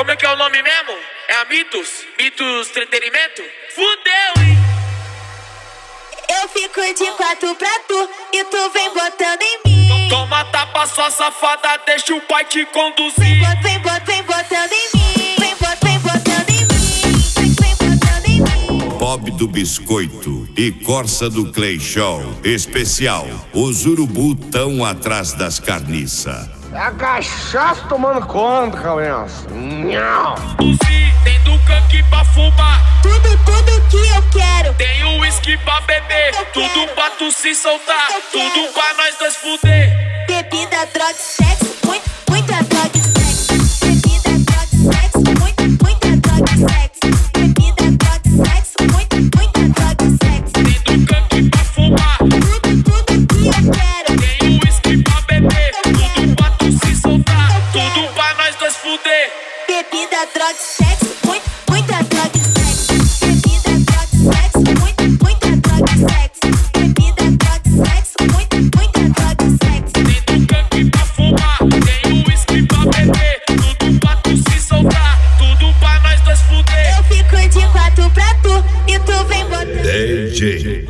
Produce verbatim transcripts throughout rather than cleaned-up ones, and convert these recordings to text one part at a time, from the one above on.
Como é que é o nome mesmo? É a Mitos? Mitos Entretenimento? Fudeu, hein? Eu fico de quatro pra tu e tu vem botando em mim. Toma tapa, sua safada, deixa o pai te Vem, conduzir. bot, vem, bot, vem botando em mim. Vem, bot, vem botando em mim. Vem, vem botando em mim. Bob do Biscoito e Corsa do Clay Show. Especial, os urubu tão atrás das carniças. É a cachaça tomando conta, cabeça. Nhau. Tem do canque pra fumar, Tudo, tudo que eu quero. tem o uísque pra beber, tudo pra tu se soltar, tudo pra nós dois fuder. Bebida, droga, sexo, muito, muita droga e sexo. Bebida, droga, sexo, muito, muita droga e sexo. Bebida, droga, sexo, muito, muita droga e sexo. Tem do canque pra fumar, Tudo, tudo que eu quero. tem o uísque pra beber, tudo pra tu se soltar, tudo pra nós dois fuder. Bebida, droga, sexo, muito, muita droga e sexo. Bebida, droga, sexo, muito, muita droga e sexo. Bebida, droga, sexo, muito, muita droga e sexo. Tem do canque pra fumar, tem o uísque pra beber, tudo pra tu se soltar, tudo pra nós dois fuder. Eu fico de quatro pra tu e tu vem botando. D J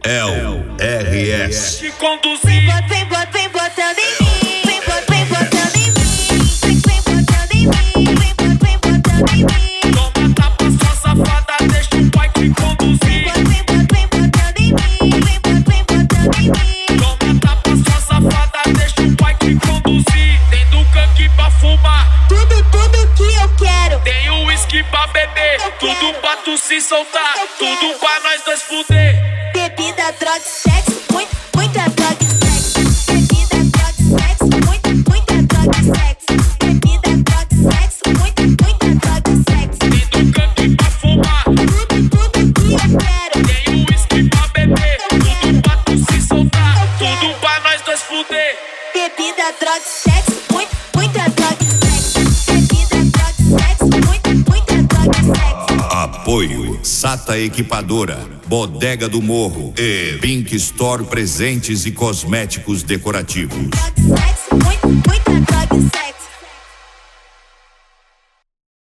L R S. Te conduzir. Bot, vem, bot, vem botando em mim. Vem, bot, vem botando em mim. Vem, vem botando em mim. Vem, bot, vem botando em mim. Toma tapa, sua safada, deixa o pai te conduzir. Bot, vem, bot, vem botando em mim. Vem, bot, vem botando em mim. Toma tapa, sua safada, deixa o pai te conduzir. Tem do canque pra fumar, Tudo, tudo que eu quero. tem o uísque pra beber, tudo pra tu se soltar, tudo pra nós dois fuder. Bebida, droga, sexo, muito, muita droga e sexo. Bebida, droga, sexo, muito, muita droga e sexo. Bebida, droga, sexo, muito, muita droga e sexo. Tem do canque pra fumar, Tudo, tudo que eu quero. tem o uísque pra beber, tudo pra tu se soltar, tudo pra nós dois fuder. Bebida, droga, sexo, muito, muita droga e sexo. Bebida, droga, sexo, muito, muita droga e sexo. Apoio Sata Equipadora, Bodega do Morro e Pink Store Presentes e Cosméticos Decorativos. Droga, sexo, muito, muita droga e sexo.